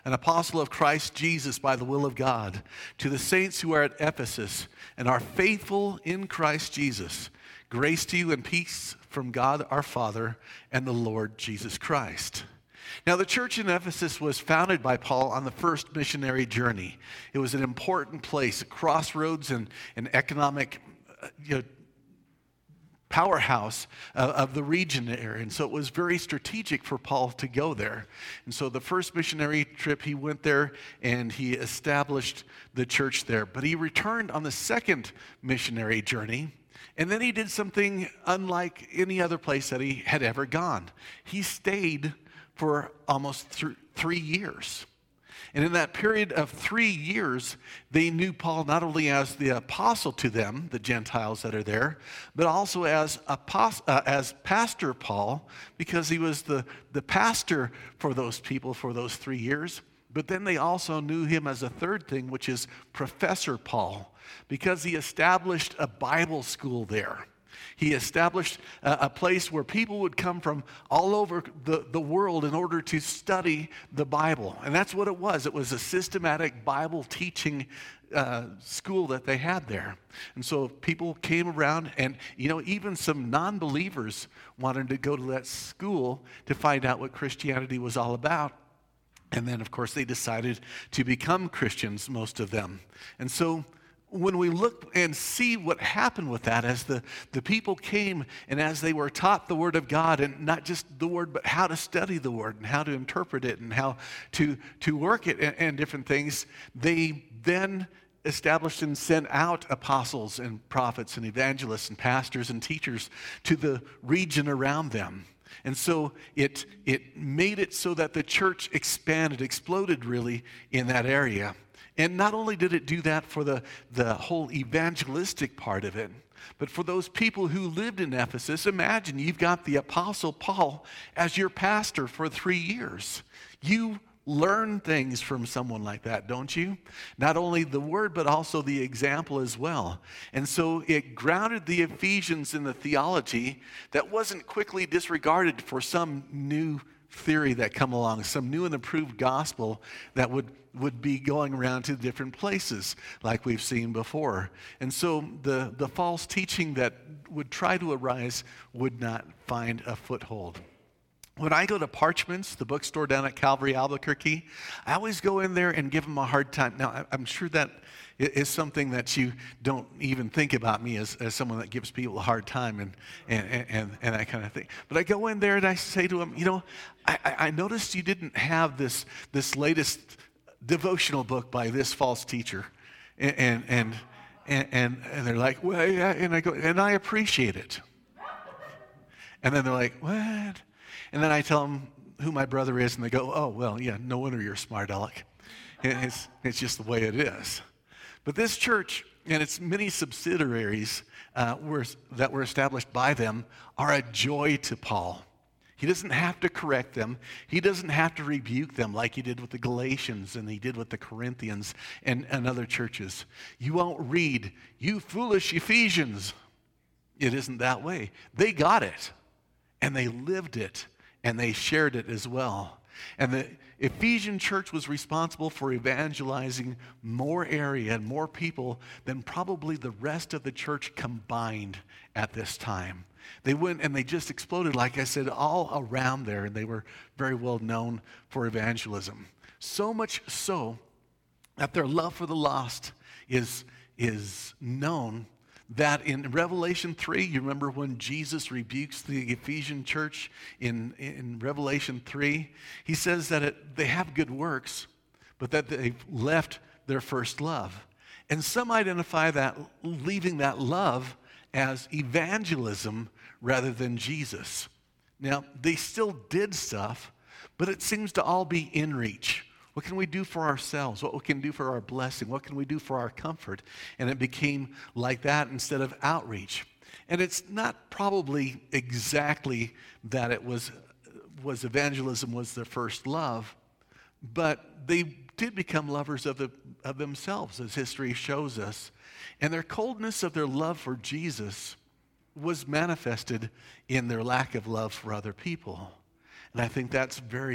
an apostle of Christ Jesus by the will of God, to the saints who are at Ephesus and are faithful in Christ Jesus, grace to you and peace from God our Father and the Lord Jesus Christ. Now, the church in Ephesus was founded by Paul on the first missionary journey. It was an important place, a crossroads and an economic powerhouse of the region there. And so it was very strategic for Paul to go there. And so the first missionary trip, he went there and he established the church there. But he returned on the second missionary journey, and then he did something unlike any other place that he had ever gone. He stayed for almost 3 years. And in that period of 3 years, they knew Paul not only as the apostle to them, the Gentiles that are there, but also as Pastor Paul, because he was the pastor for those people for those 3 years. But then they also knew him as a third thing, which is Professor Paul, because he established a Bible school there. He established a place where people would come from all over the world in order to study the Bible. And that's what it was. It was a systematic Bible teaching school that they had there. And so people came around, and even some non-believers wanted to go to that school to find out what Christianity was all about. And then, of course, they decided to become Christians, most of them. And so when we look and see what happened with that, as the people came and as they were taught the Word of God, and not just the Word, but how to study the Word and how to interpret it and how to work it and different things, they then established and sent out apostles and prophets and evangelists and pastors and teachers to the region around them. And so it made it so that the church expanded, exploded really in that area. And not only did it do that for the whole evangelistic part of it, but for those people who lived in Ephesus, imagine you've got the Apostle Paul as your pastor for 3 years. You learn things from someone like that, don't you? Not only the word, but also the example as well. And so it grounded the Ephesians in the theology that wasn't quickly disregarded for some new theory that come along, some new and improved gospel that would be going around to different places like we've seen before. And so the false teaching that would try to arise would not find a foothold. When I go to Parchments, the bookstore down at Calvary, Albuquerque, I always go in there and give them a hard time. Now, I'm sure that is something that you don't even think about me as someone that gives people a hard time and that kind of thing. But I go in there and I say to them, I noticed you didn't have this latest devotional book by this false teacher. And they're like, well, yeah, and I go, and I appreciate it. And then they're like, what? And then I tell them who my brother is, and they go, oh, well, yeah, no wonder you're smart aleck. It's just the way it is. But this church and its many subsidiaries that were established by them are a joy to Paul. He doesn't have to correct them. He doesn't have to rebuke them like he did with the Galatians and he did with the Corinthians and other churches. You won't read, you foolish Ephesians. It isn't that way. They got it, and they lived it, and they shared it as well. And the Ephesian church was responsible for evangelizing more area and more people than probably the rest of the church combined at this time. They went and they just exploded, like I said, all around there, and they were very well known for evangelism. So much so that their love for the lost is known, that in Revelation 3, you remember when Jesus rebukes the Ephesian church in Revelation 3, he says that they have good works, but that they've left their first love. And some identify that leaving that love as evangelism rather than Jesus. Now, they still did stuff, but it seems to all be in reach. What can we do for ourselves? What we can do for our blessing? What can we do for our comfort? And it became like that instead of outreach. And it's not probably exactly that it was evangelism was their first love, but they did become lovers of themselves, as history shows us. And their coldness of their love for Jesus was manifested in their lack of love for other people. And I think that's very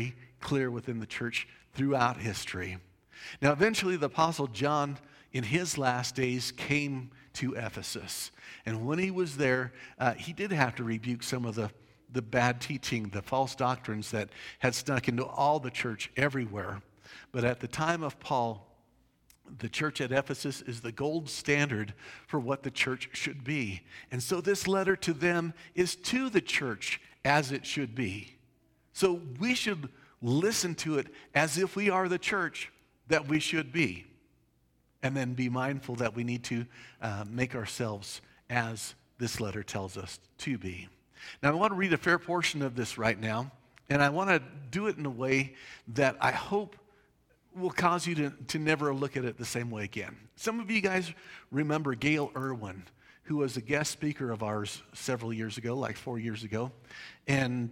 clear within the church throughout history. Now, eventually, the Apostle John, in his last days, came to Ephesus. And when he was there, he did have to rebuke some of the bad teaching, the false doctrines that had snuck into all the church everywhere. But at the time of Paul, the church at Ephesus is the gold standard for what the church should be. And so this letter to them is to the church as it should be. So we should listen to it as if we are the church that we should be. And then be mindful that we need to make ourselves as this letter tells us to be. Now I want to read a fair portion of this right now. And I want to do it in a way that I hope will cause you to never look at it the same way again. Some of you guys remember Gail Irwin, who was a guest speaker of ours several years ago, like 4 years ago. And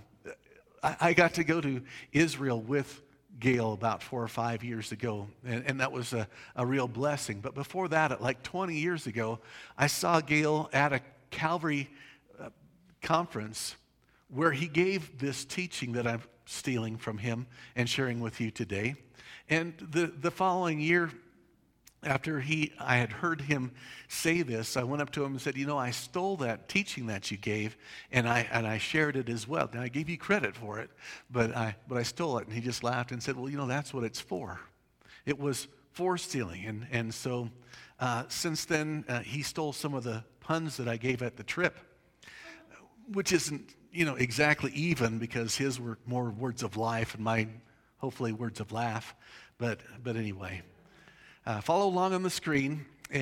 I got to go to Israel with Gail about 4 or 5 years ago, and that was a real blessing. But before that, like 20 years ago, I saw Gail at a Calvary conference where he gave this teaching that I'm stealing from him and sharing with you today. And the following year, after I had heard him say this, I went up to him and said, I stole that teaching that you gave, and I shared it as well. Now, I gave you credit for it, but I stole it. And he just laughed and said, well, that's what it's for. It was for stealing. And so since then, he stole some of the puns that I gave at the trip, which isn't, exactly even, because his were more words of life and mine, hopefully, words of laugh. But anyway. Follow along on the screen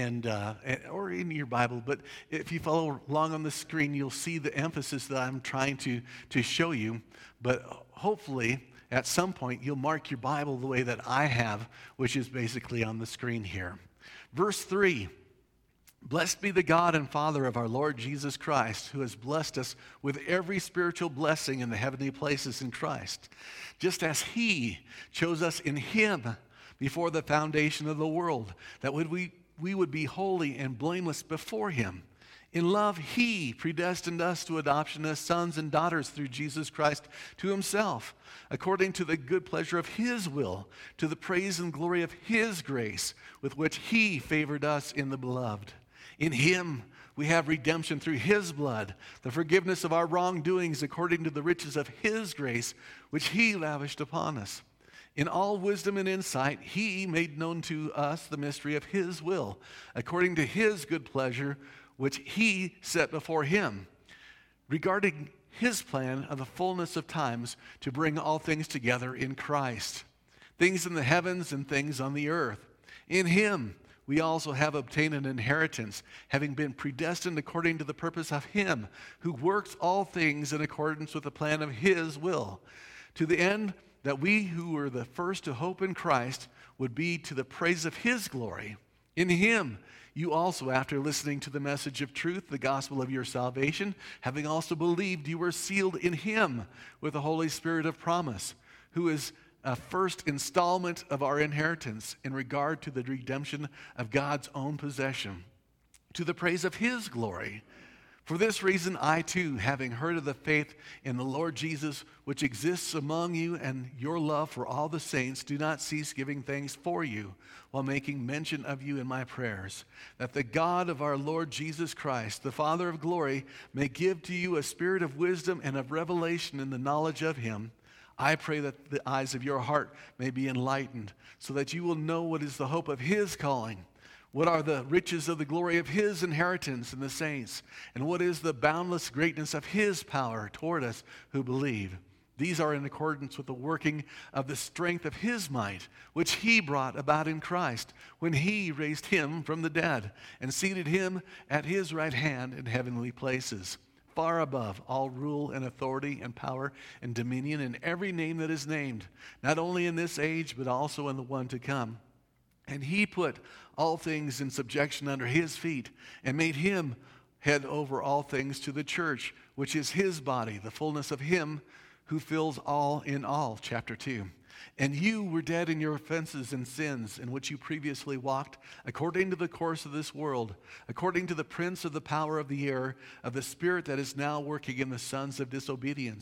or in your Bible, but if you follow along on the screen, you'll see the emphasis that I'm trying to show you. But hopefully, at some point, you'll mark your Bible the way that I have, which is basically on the screen here. Verse 3, blessed be the God and Father of our Lord Jesus Christ, who has blessed us with every spiritual blessing in the heavenly places in Christ, just as he chose us in him before the foundation of the world, that we would be holy and blameless before him. In love, he predestined us to adoption as sons and daughters through Jesus Christ to himself, according to the good pleasure of his will, to the praise and glory of his grace, with which he favored us in the beloved. In him we have redemption through his blood, the forgiveness of our wrongdoings according to the riches of his grace, which he lavished upon us. In all wisdom and insight, he made known to us the mystery of his will, according to his good pleasure, which he set before him, regarding his plan of the fullness of times to bring all things together in Christ, things in the heavens and things on the earth. In him we also have obtained an inheritance, having been predestined according to the purpose of him who works all things in accordance with the plan of his will, to the end that we who were the first to hope in Christ would be to the praise of his glory. In him you also, after listening to the message of truth, the gospel of your salvation, having also believed, you were sealed in him with the Holy Spirit of promise, who is a first installment of our inheritance in regard to the redemption of God's own possession, to the praise of his glory. For this reason, I too, having heard of the faith in the Lord Jesus, which exists among you, and your love for all the saints, do not cease giving thanks for you, while making mention of you in my prayers, that the God of our Lord Jesus Christ, the Father of glory, may give to you a spirit of wisdom and of revelation in the knowledge of him. I pray that the eyes of your heart may be enlightened, so that you will know what is the hope of his calling, what are the riches of the glory of his inheritance in the saints, and what is the boundless greatness of his power toward us who believe. These are in accordance with the working of the strength of his might, which he brought about in Christ, when he raised him from the dead and seated him at his right hand in heavenly places, far above all rule and authority and power and dominion and every name that is named, not only in this age, but also in the one to come. And he put all things in subjection under his feet and made him head over all things to the church, which is his body, the fullness of him who fills all in all. Chapter 2. And you were dead in your offenses and sins in which you previously walked, according to the course of this world, according to the prince of the power of the air, of the spirit that is now working in the sons of disobedience,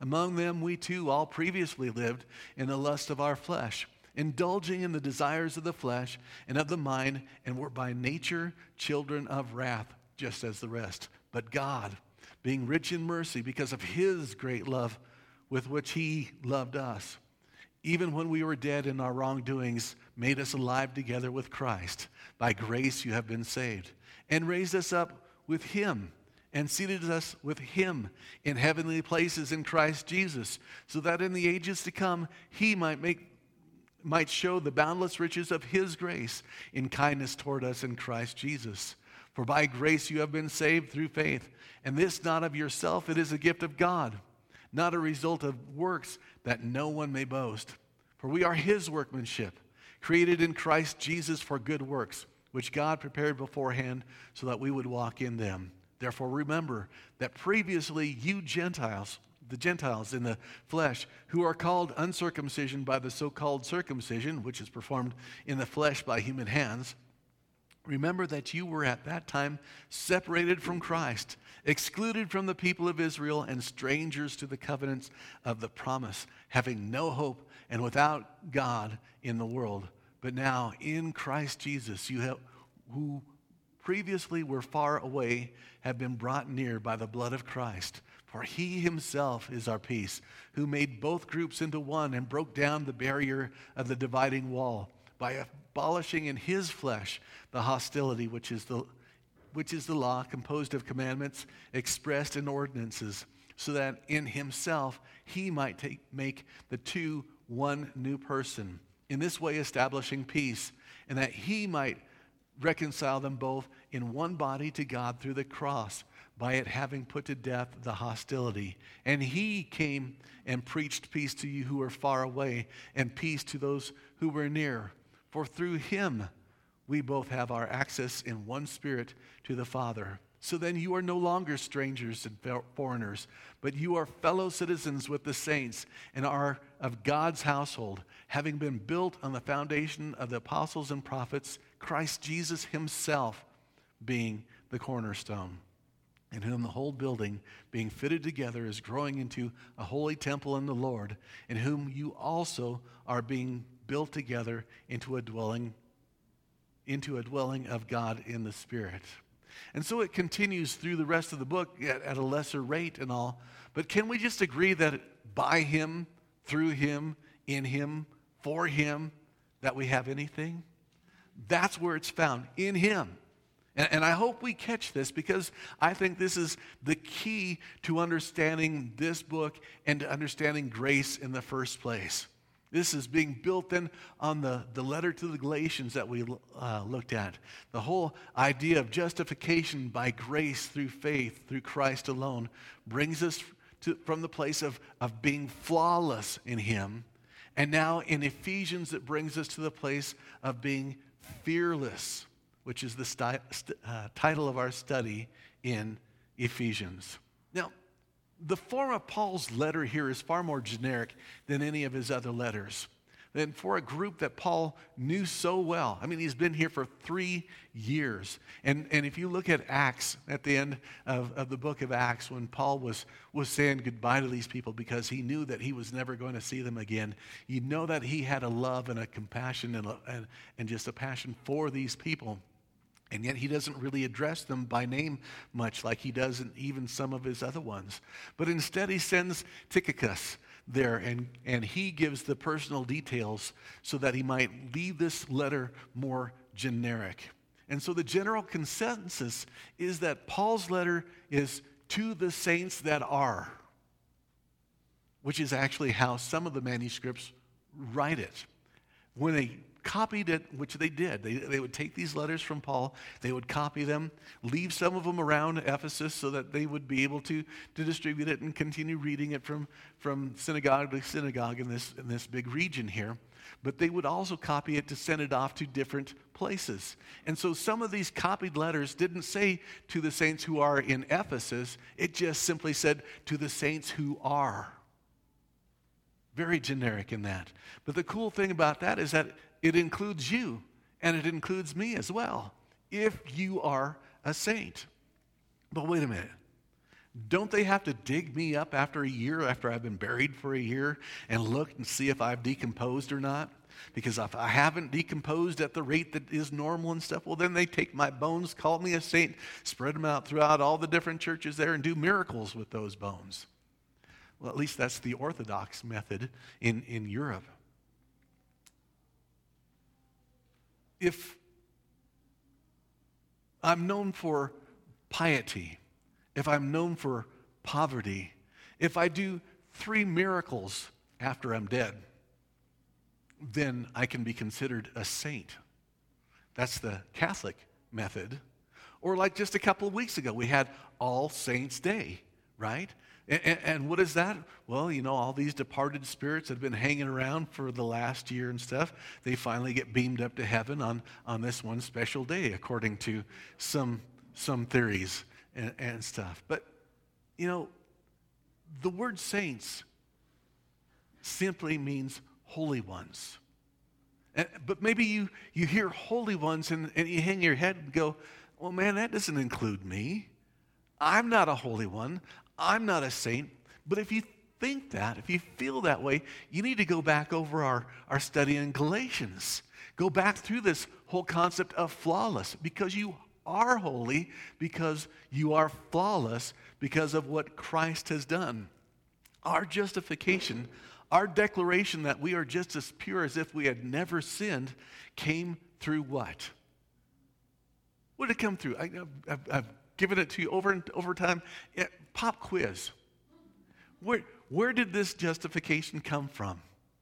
Among them we too all previously lived in the lust of our flesh, indulging in the desires of the flesh and of the mind, and were by nature children of wrath, just as the rest. But God, being rich in mercy because of his great love with which he loved us, even when we were dead in our wrongdoings, made us alive together with Christ. By grace you have been saved, and raised us up with him, and seated us with him in heavenly places in Christ Jesus, so that in the ages to come he might show the boundless riches of his grace in kindness toward us in Christ Jesus. For by grace you have been saved through faith, and this not of yourself, it is a gift of God, not a result of works, that no one may boast. For we are his workmanship, created in Christ Jesus for good works, which God prepared beforehand so that we would walk in them. Therefore remember that previously you Gentiles, the Gentiles in the flesh, who are called uncircumcision by the so-called circumcision, which is performed in the flesh by human hands, remember that you were at that time separated from Christ, excluded from the people of Israel, and strangers to the covenants of the promise, having no hope and without God in the world. But now in Christ Jesus, who previously were far away, have been brought near by the blood of Christ. For he himself is our peace, who made both groups into one and broke down the barrier of the dividing wall by abolishing in his flesh the hostility, which is the law, composed of commandments expressed in ordinances, so that in himself he might make the two one new person, in this way establishing peace, and that he might reconcile them both in one body to God through the cross, by it having put to death the hostility. And he came and preached peace to you who are far away, and peace to those who were near. For through him we both have our access in one Spirit to the Father. So then you are no longer strangers and foreigners, but you are fellow citizens with the saints and are of God's household, having been built on the foundation of the apostles and prophets, Christ Jesus himself being the cornerstone, in whom the whole building, being fitted together, is growing into a holy temple in the Lord, in whom you also are being built together into a dwelling of God in the Spirit. And so it continues through the rest of the book at a lesser rate and all. But can we just agree that by him, through him, in him, for him, that we have anything? That's where it's found, in him. And I hope we catch this, because I think this is the key to understanding this book and to understanding grace in the first place. This is being built then on the letter to the Galatians that we looked at. The whole idea of justification by grace through faith, through Christ alone, brings us from the place of being flawless in him. And now in Ephesians, it brings us to the place of being fearless, which is the title of our study in Ephesians. Now, the form of Paul's letter here is far more generic than any of his other letters. And for a group that Paul knew so well, I mean, he's been here for 3 years. And if you look at Acts, at the end of the book of Acts, when Paul was saying goodbye to these people because he knew that he was never going to see them again, you know that he had a love and a compassion and just a passion for these people. And yet he doesn't really address them by name much like he does in even some of his other ones. But instead he sends Tychicus there, and he gives the personal details so that he might leave this letter more generic. And so the general consensus is that Paul's letter is to the saints that are, which is actually how some of the manuscripts write it. When they copied it, which they did. They would take these letters from Paul, they would copy them, leave some of them around Ephesus so that they would be able to distribute it and continue reading it from synagogue to synagogue in this big region here. But they would also copy it to send it off to different places. And so some of these copied letters didn't say to the saints who are in Ephesus, it just simply said to the saints who are. Very generic in that. But the cool thing about that is that it includes you, and it includes me as well, if you are a saint. But wait a minute. Don't they have to dig me up after a year, after I've been buried for a year, and look and see if I've decomposed or not? Because if I haven't decomposed at the rate that is normal and stuff, well, then they take my bones, call me a saint, spread them out throughout all the different churches there and do miracles with those bones. Well, at least that's the Orthodox method in Europe. If I'm known for piety, if I'm known for poverty, if I do 3 miracles after I'm dead, then I can be considered a saint. That's the Catholic method. Or like just a couple of weeks ago, we had All Saints' Day, right? And what is that? Well, all these departed spirits that have been hanging around for the last year and stuff, they finally get beamed up to heaven on this one special day, according to some theories and stuff. But, the word saints simply means holy ones. But maybe you hear holy ones and you hang your head and go, well, man, that doesn't include me. I'm not a holy one. I'm not a saint. But if you think that, if you feel that way, you need to go back over our study in Galatians. Go back through this whole concept of flawless, because you are holy, because you are flawless, because of what Christ has done. Our justification, our declaration that we are just as pure as if we had never sinned, came through what? What did it come through? I've given it to you over and over time. Pop quiz. Where did this justification come from?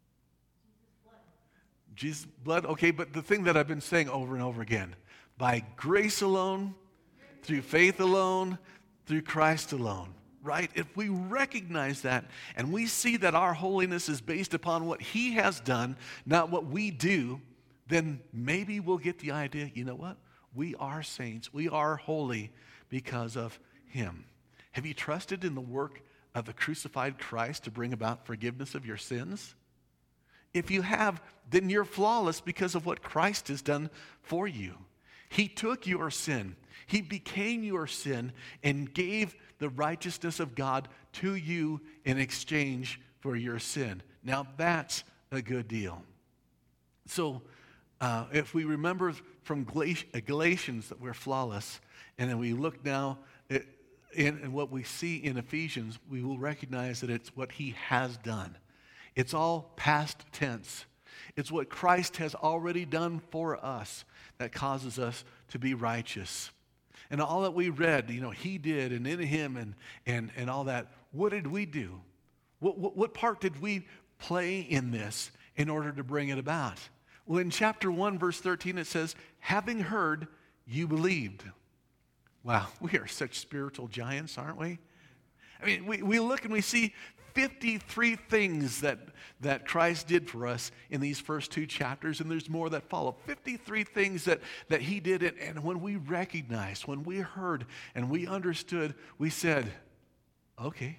Jesus' blood. Okay, but the thing that I've been saying over and over again, by grace alone, through faith alone, through Christ alone, right? If we recognize that and we see that our holiness is based upon what He has done, not what we do, then maybe we'll get the idea, you know what? We are saints. We are holy because of Him. Have you trusted in the work of the crucified Christ to bring about forgiveness of your sins? If you have, then you're flawless because of what Christ has done for you. He took your sin. He became your sin and gave the righteousness of God to you in exchange for your sin. Now that's a good deal. So if we remember from Galatians that we're flawless, and then we look now in what we see in Ephesians, we will recognize that it's what He has done. It's all past tense. It's what Christ has already done for us that causes us to be righteous. And all that we read, He did, and in Him, and all that. What did we do? What part did we play in this in order to bring it about? Well, in chapter 1, verse 13, it says, having heard, you believed. Wow, we are such spiritual giants, aren't we? I mean, we look and we see 53 things that Christ did for us in these first 2 chapters, and there's more that follow. 53 things that He did, and when we recognized, when we heard, and we understood, we said, okay.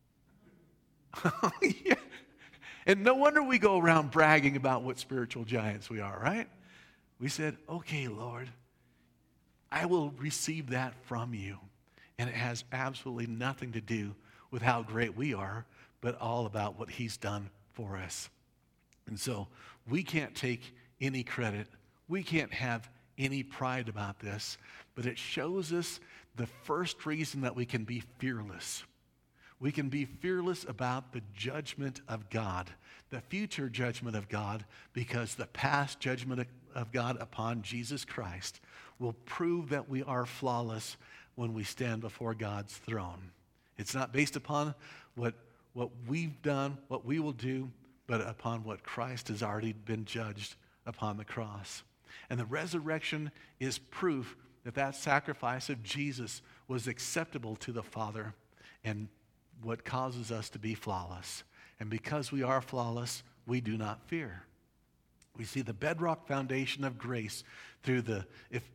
Yeah. And no wonder we go around bragging about what spiritual giants we are, right? We said, okay, Lord, I will receive that from You. And it has absolutely nothing to do with how great we are, but all about what He's done for us. And so we can't take any credit. We can't have any pride about this, but it shows us the first reason that we can be fearless. We can be fearless about the judgment of God, the future judgment of God, because the past judgment of God upon Jesus Christ will prove that we are flawless when we stand before God's throne. It's not based upon what we've done, what we will do, but upon what Christ has already been judged upon the cross. And the resurrection is proof that sacrifice of Jesus was acceptable to the Father, and what causes us to be flawless. And because we are flawless, we do not fear. We see the bedrock foundation of grace through the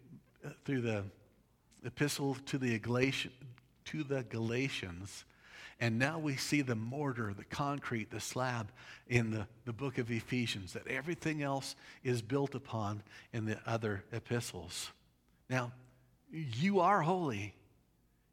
epistle to the Galatians, and now we see the mortar, the concrete, the slab in the book of Ephesians, that everything else is built upon in the other epistles. Now, you are holy.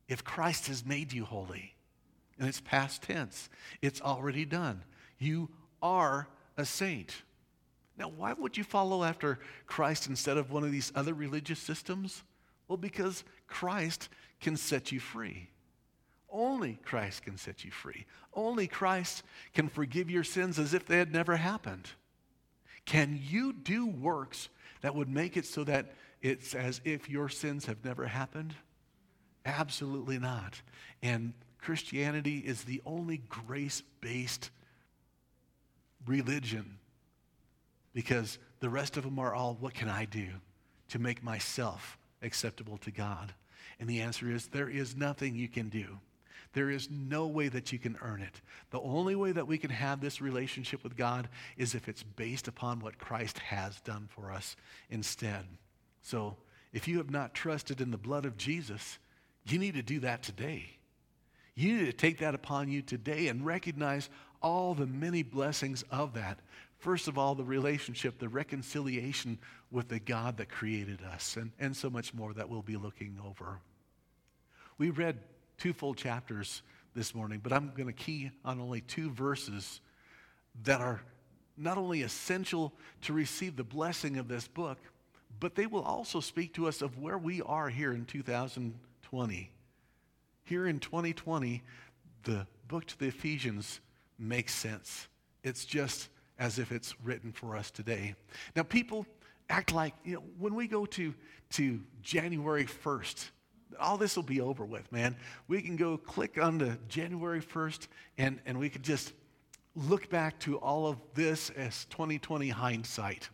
If Christ has made you holy, and it's past tense, it's already done. You are a saint. Now, why would you follow after Christ instead of one of these other religious systems? Well, because Christ can set you free. Only Christ can set you free. Only Christ can forgive your sins as if they had never happened. Can you do works that would make it so that it's as if your sins have never happened? Absolutely not. And Christianity is the only grace-based religion, because the rest of them are all, what can I do to make myself acceptable to God? And the answer is, there is nothing you can do. There is no way that you can earn it. The only way that we can have this relationship with God is if it's based upon what Christ has done for us instead. So if you have not trusted in the blood of Jesus, you need to do that today. You need to take that upon you today and recognize all the many blessings of that. First of all, the relationship, the reconciliation with the God that created us, and so much more that we'll be looking over. We read 2 full chapters this morning, but I'm going to key on only 2 verses that are not only essential to receive the blessing of this book, but they will also speak to us of where we are here in 2020. Here in 2020, the book to the Ephesians makes sense. It's just as if it's written for us today. Now, people act like, when we go to January 1st, all this will be over with, man. We can go click on the January 1st, and we could just look back to all of this as 2020 hindsight.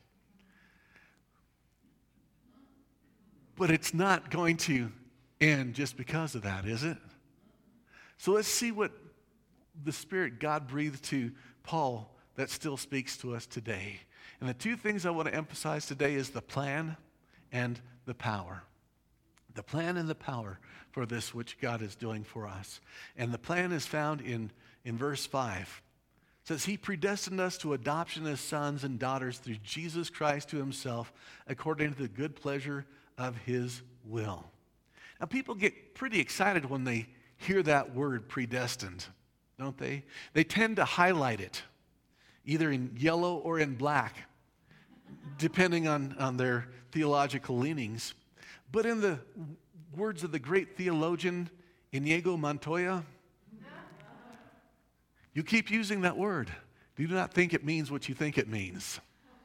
But it's not going to end just because of that, is it? So let's see what the Spirit God breathed to Paul that still speaks to us today. And the 2 things I want to emphasize today is the plan and the power. The plan and the power for this which God is doing for us. And the plan is found in verse 5. It says, He predestined us to adoption as sons and daughters through Jesus Christ to Himself, according to the good pleasure of His will. Now, people get pretty excited when they hear that word predestined, don't they? They tend to highlight it, either in yellow or in black, depending on their theological leanings. But in the words of the great theologian Inigo Montoya, you keep using that word. Do not think it means what you think it means.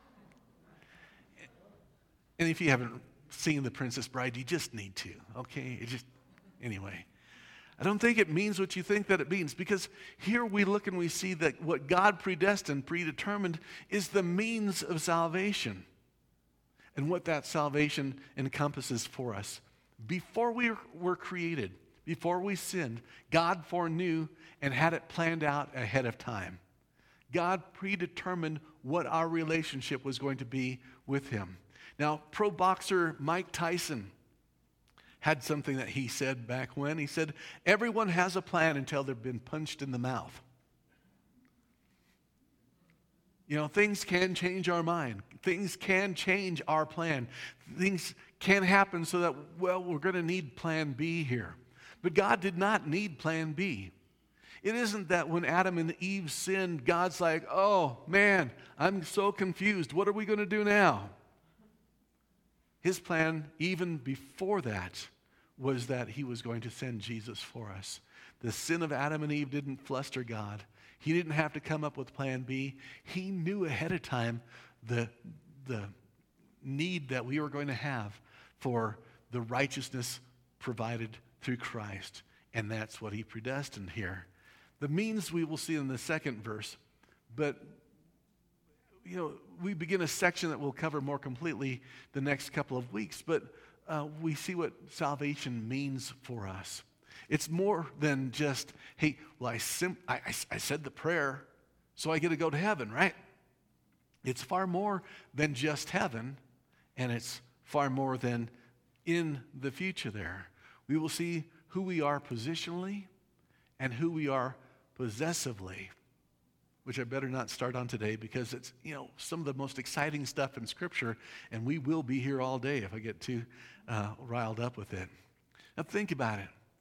And if you haven't seen The Princess Bride, you just need to, okay? Anyway. I don't think it means what you think that it means, because here we look and we see that what God predestined, predetermined, is the means of salvation. And what that salvation encompasses for us. Before we were created, before we sinned, God foreknew and had it planned out ahead of time. God predetermined what our relationship was going to be with Him. Now, pro boxer Mike Tyson had something that he said back when. He said, everyone has a plan until they've been punched in the mouth. Things can change our mind. Things can change our plan. Things can happen so that, we're going to need plan B here. But God did not need plan B. It isn't that when Adam and Eve sinned, God's like, oh, man, I'm so confused. What are we going to do now? His plan, even before that, was that He was going to send Jesus for us. The sin of Adam and Eve didn't fluster God. He didn't have to come up with plan B. He knew ahead of time the need that we were going to have for the righteousness provided through Christ. And that's what He predestined here. The means we will see in the second verse, but we begin a section that we'll cover more completely the next couple of weeks, but we see what salvation means for us. It's more than just, hey, I said the prayer, so I get to go to heaven, right? It's far more than just heaven, and it's far more than in the future there. We will see who we are positionally and who we are possessively, which I better not start on today because it's, some of the most exciting stuff in Scripture, and we will be here all day if I get too riled up with it. Now think about it.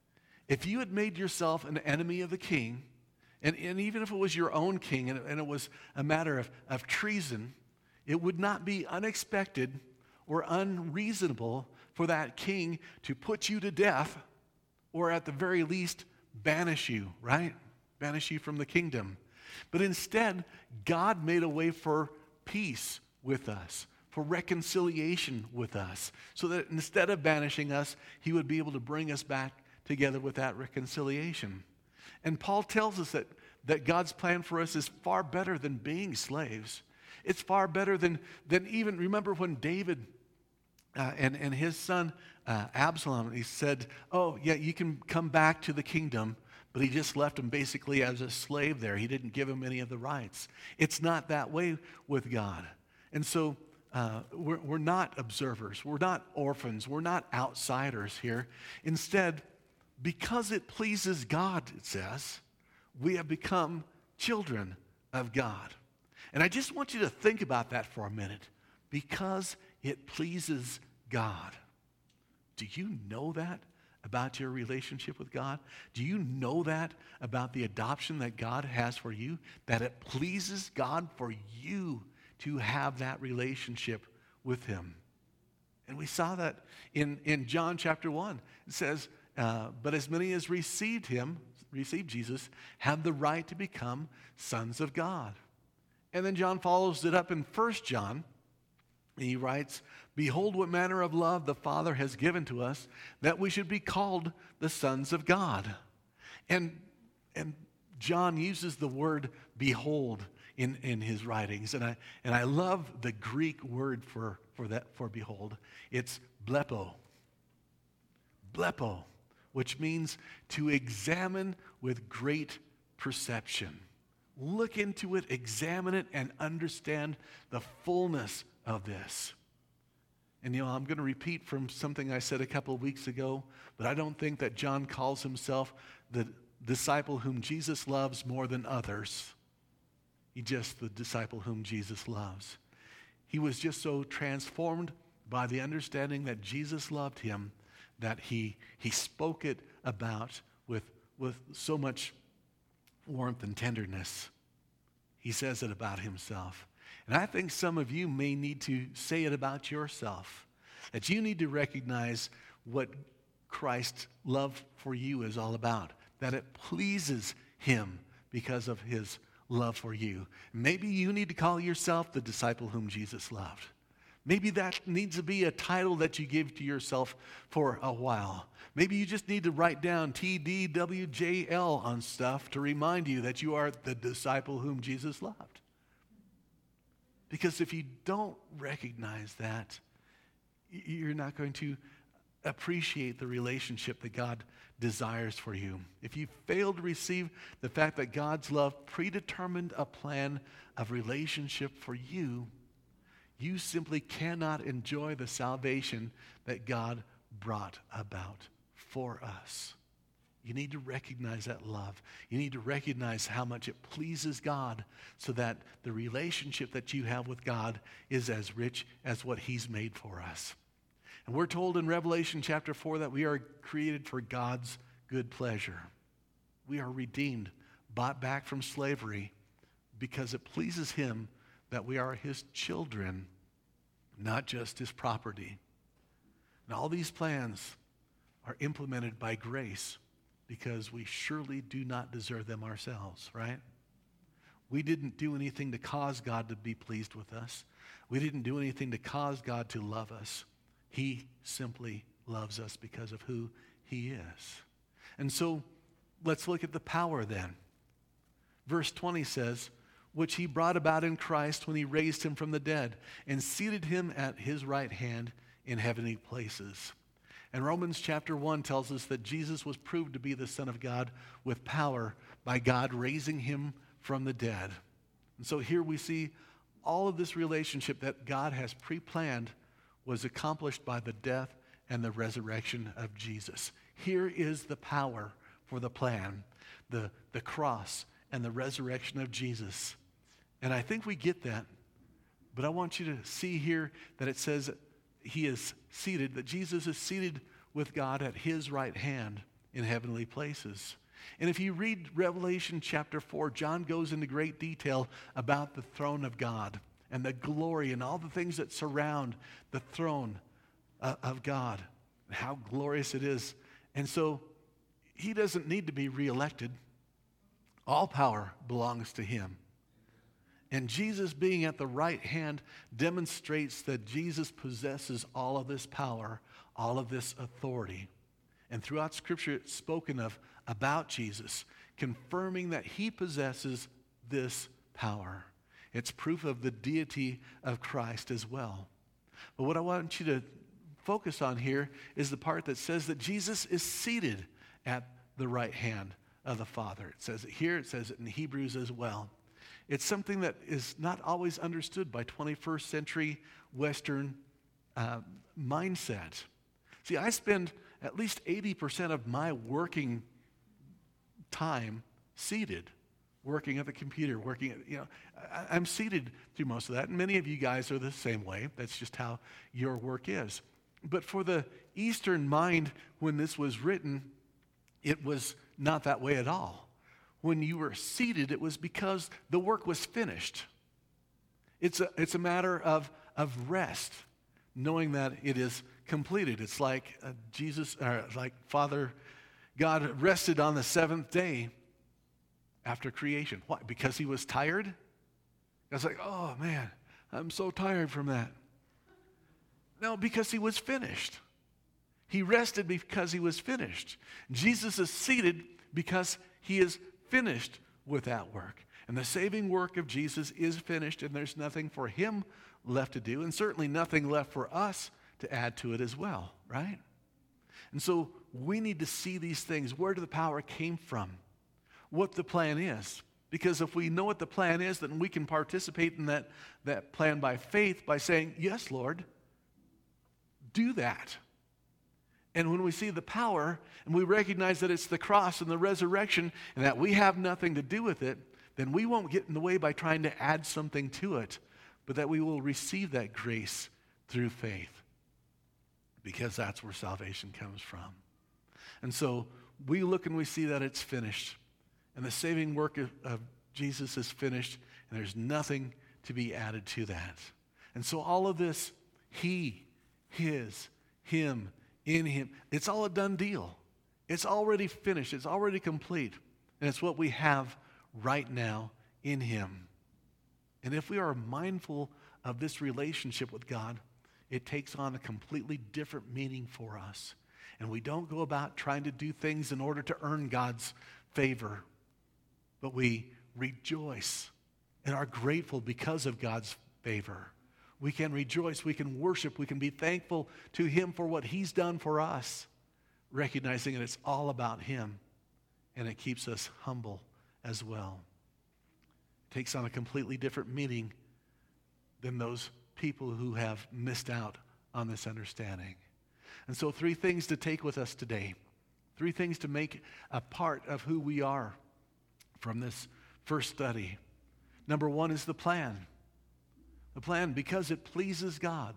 If you had made yourself an enemy of the king, and even if it was your own king and it was a matter of treason, it would not be unexpected or unreasonable for that king to put you to death, or at the very least, banish you, right? Banish you from the kingdom. But instead, God made a way for peace with us, for reconciliation with us, so that instead of banishing us, he would be able to bring us back together with that reconciliation. And Paul tells us that God's plan for us is far better than being slaves. It's far better than even, remember when David and his son Absalom, he said, oh, yeah, you can come back to the kingdom, but he just left him basically as a slave there. He didn't give him any of the rights. It's not that way with God. And so we're not observers. We're not orphans. We're not outsiders here. Instead, because it pleases God, it says, we have become children of God. And I just want you to think about that for a minute. Because it pleases God. Do you know that about your relationship with God? Do you know that about the adoption that God has for you? That it pleases God for you to have that relationship with him. And we saw that in John chapter 1. It says, but as many as received Jesus, have the right to become sons of God. And then John follows it up in 1 John. He writes, behold what manner of love the Father has given to us, that we should be called the sons of God. And John uses the word behold in his writings. And I love the Greek word for behold. It's blepo. Blepo, which means to examine with great perception. Look into it, examine it, and understand the fullness of this. And I'm going to repeat from something I said a couple of weeks ago, but I don't think that John calls himself the disciple whom Jesus loves more than others. He's just the disciple whom Jesus loves. He was just so transformed by the understanding that Jesus loved him that he spoke it about with so much warmth and tenderness. He says it about himself. And I think some of you may need to say it about yourself, that you need to recognize what Christ's love for you is all about, that it pleases him because of his love for you. Maybe you need to call yourself the disciple whom Jesus loved. Maybe that needs to be a title that you give to yourself for a while. Maybe you just need to write down TDWJL on stuff to remind you that you are the disciple whom Jesus loved. Because if you don't recognize that, you're not going to appreciate the relationship that God desires for you. If you fail to receive the fact that God's love predetermined a plan of relationship for you, you simply cannot enjoy the salvation that God brought about for us. You need to recognize that love. You need to recognize how much it pleases God so that the relationship that you have with God is as rich as what he's made for us. And we're told in Revelation chapter 4 that we are created for God's good pleasure. We are redeemed, bought back from slavery because it pleases him that we are his children, not just his property. And all these plans are implemented by grace because we surely do not deserve them ourselves, right? We didn't do anything to cause God to be pleased with us. We didn't do anything to cause God to love us. He simply loves us because of who he is. And so let's look at the power then. Verse 20 says, which he brought about in Christ when he raised him from the dead and seated him at his right hand in heavenly places. And Romans chapter 1 tells us that Jesus was proved to be the Son of God with power by God raising him from the dead. And so here we see all of this relationship that God has pre-planned was accomplished by the death and the resurrection of Jesus. Here is the power for the plan, the cross and the resurrection of Jesus. And I think we get that, but I want you to see here that it says he is seated, that Jesus is seated with God at his right hand in heavenly places. And if you read Revelation chapter 4, John goes into great detail about the throne of God and the glory and all the things that surround the throne of God and how glorious it is. And so he doesn't need to be reelected. All power belongs to him. And Jesus being at the right hand demonstrates that Jesus possesses all of this power, all of this authority. And throughout Scripture, it's spoken of about Jesus, confirming that he possesses this power. It's proof of the deity of Christ as well. But what I want you to focus on here is the part that says that Jesus is seated at the right hand of the Father. It says it here, it says it in Hebrews as well. It's something that is not always understood by 21st century Western mindset. See, I spend at least 80% of my working time seated, working at the computer, I'm seated through most of that, and many of you guys are the same way. That's just how your work is. But for the Eastern mind, when this was written, it was not that way at all. When you were seated, it was because the work was finished. It's a matter of rest, knowing that it is completed. It's like Father God rested on the seventh day after creation. Why? Because he was tired? I was like, oh man, I'm so tired from that. No, because he was finished. He rested because he was finished. Jesus is seated because he is finished with that work. And the saving work of Jesus is finished, and there's nothing for him left to do, and certainly nothing left for us to add to it as well, right? And so we need to see these things, where the power came from, what the plan is. Because if we know what the plan is, then we can participate in that plan by faith by saying, yes, Lord, do that. And when we see the power and we recognize that it's the cross and the resurrection and that we have nothing to do with it, then we won't get in the way by trying to add something to it, but that we will receive that grace through faith, because that's where salvation comes from. And so we look and we see that it's finished, and the saving work of Jesus is finished, and there's nothing to be added to that. And so all of this, he, his, him, in him, it's all a done deal. It's already finished. It's already complete. And it's what we have right now in him. And if we are mindful of this relationship with God, it takes on a completely different meaning for us. And we don't go about trying to do things in order to earn God's favor, but we rejoice and are grateful because of God's favor. We can rejoice, we can worship, we can be thankful to him for what he's done for us, recognizing that it's all about him, and it keeps us humble as well. It takes on a completely different meaning than those people who have missed out on this understanding. And so 3 things to take with us today, 3 things to make a part of who we are from this first study. Number 1 is the plan. The plan, because it pleases God.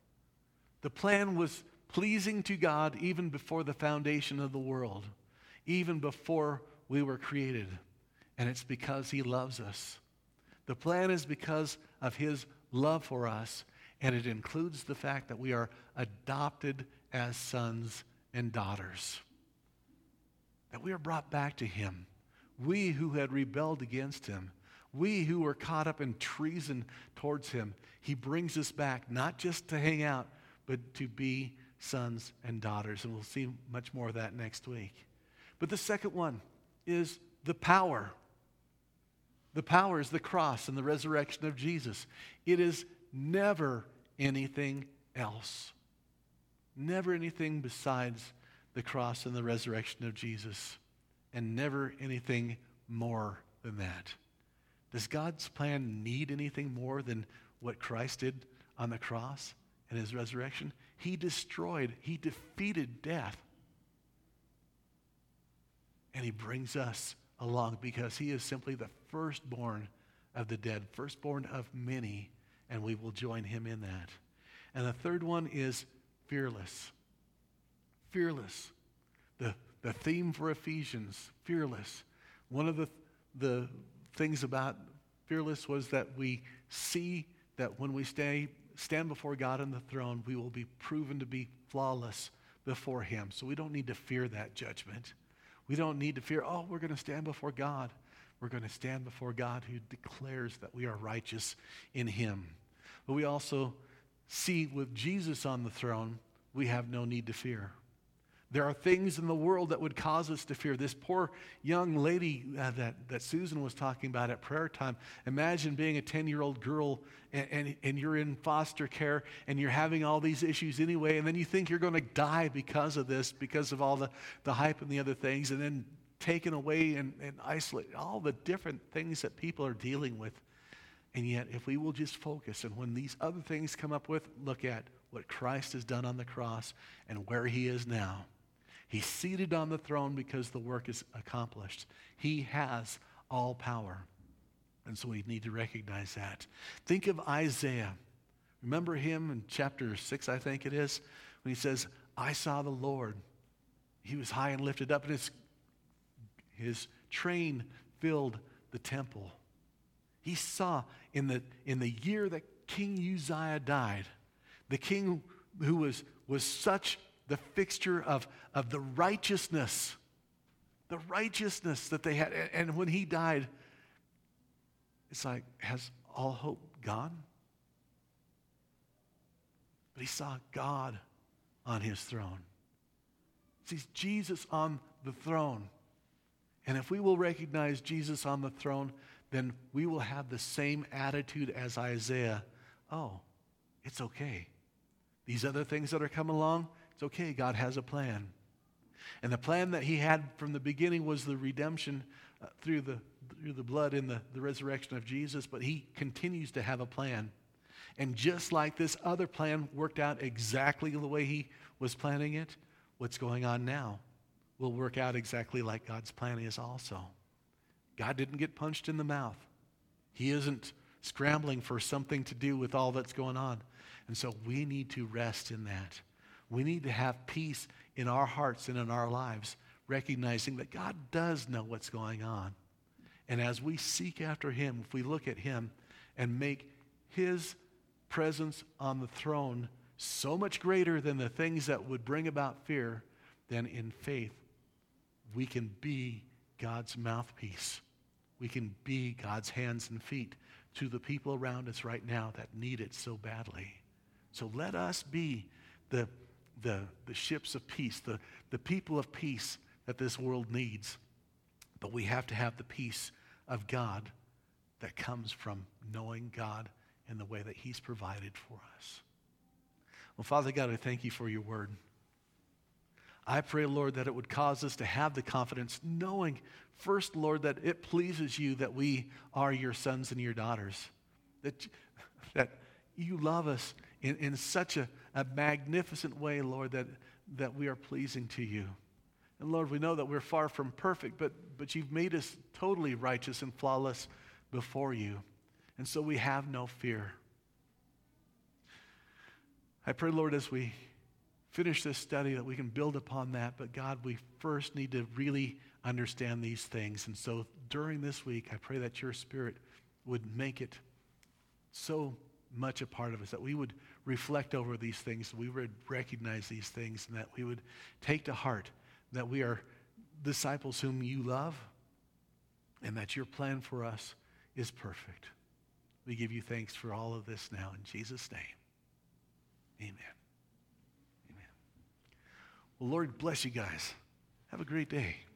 The plan was pleasing to God even before the foundation of the world, even before we were created. And it's because he loves us. The plan is because of his love for us, and it includes the fact that we are adopted as sons and daughters. That we are brought back to him. We who had rebelled against him, we who were caught up in treason towards him, he brings us back, not just to hang out, but to be sons and daughters. And we'll see much more of that next week. But the second one is the power. The power is the cross and the resurrection of Jesus. It is never anything else. Never anything besides the cross and the resurrection of Jesus. And never anything more than that. Does God's plan need anything more than what Christ did on the cross and his resurrection? He defeated death. And he brings us along because he is simply the firstborn of the dead, firstborn of many, and we will join him in that. And the third one is fearless. Fearless. The The theme for Ephesians, fearless. One of the things about fearless was that we see that when we stand before God on the throne, we will be proven to be flawless before him. So we don't need to fear that judgment. We don't need to fear, oh, we're going to stand before God. We're going to stand before God who declares that we are righteous in him. But we also see with Jesus on the throne, we have no need to fear. There are things in the world that would cause us to fear. This poor young lady that Susan was talking about at prayer time, imagine being a 10-year-old girl and you're in foster care and you're having all these issues anyway, and then you think you're going to die because of this, because of all the hype and the other things, and then taken away and isolated, all the different things that people are dealing with. And yet, if we will just focus, and when these other things come up with, look at what Christ has done on the cross and where he is now. He's seated on the throne because the work is accomplished. He has all power. And so we need to recognize that. Think of Isaiah. Remember him in chapter 6, I think it is, when he says, I saw the Lord. He was high and lifted up, and his train filled the temple. He saw in the year that King Uzziah died, the king who was such the fixture of the righteousness that they had. And when he died, it's like, has all hope gone? But he saw God on his throne. He sees Jesus on the throne. And if we will recognize Jesus on the throne, then we will have the same attitude as Isaiah. Oh, it's okay. These other things that are coming along, it's okay. God has a plan. And the plan that he had from the beginning was the redemption through the blood in the resurrection of Jesus, but he continues to have a plan. And just like this other plan worked out exactly the way he was planning it, what's going on now will work out exactly like God's plan is also. God didn't get punched in the mouth. He isn't scrambling for something to do with all that's going on. And so we need to rest in that. We need to have peace in our hearts and in our lives, recognizing that God does know what's going on. And as we seek after him, if we look at him and make his presence on the throne so much greater than the things that would bring about fear, then in faith, we can be God's mouthpiece. We can be God's hands and feet to the people around us right now that need it so badly. So let us be the ships of peace, the people of peace that this world needs. But we have to have the peace of God that comes from knowing God in the way that he's provided for us. Well, Father God, I thank you for your word. I pray, Lord, that it would cause us to have the confidence, knowing first, Lord, that it pleases you that we are your sons and your daughters, that you love us in such a magnificent way, Lord, that we are pleasing to you. And Lord, we know that we're far from perfect, but you've made us totally righteous and flawless before you. And so we have no fear. I pray, Lord, as we finish this study that we can build upon that. But God, we first need to really understand these things. And so during this week, I pray that your Spirit would make it so much a part of us, that we would reflect over these things, we would recognize these things, and that we would take to heart that we are disciples whom you love, and that your plan for us is perfect. We give you thanks for all of this now in Jesus' name. Amen. Amen. Well, Lord bless you guys. Have a great day.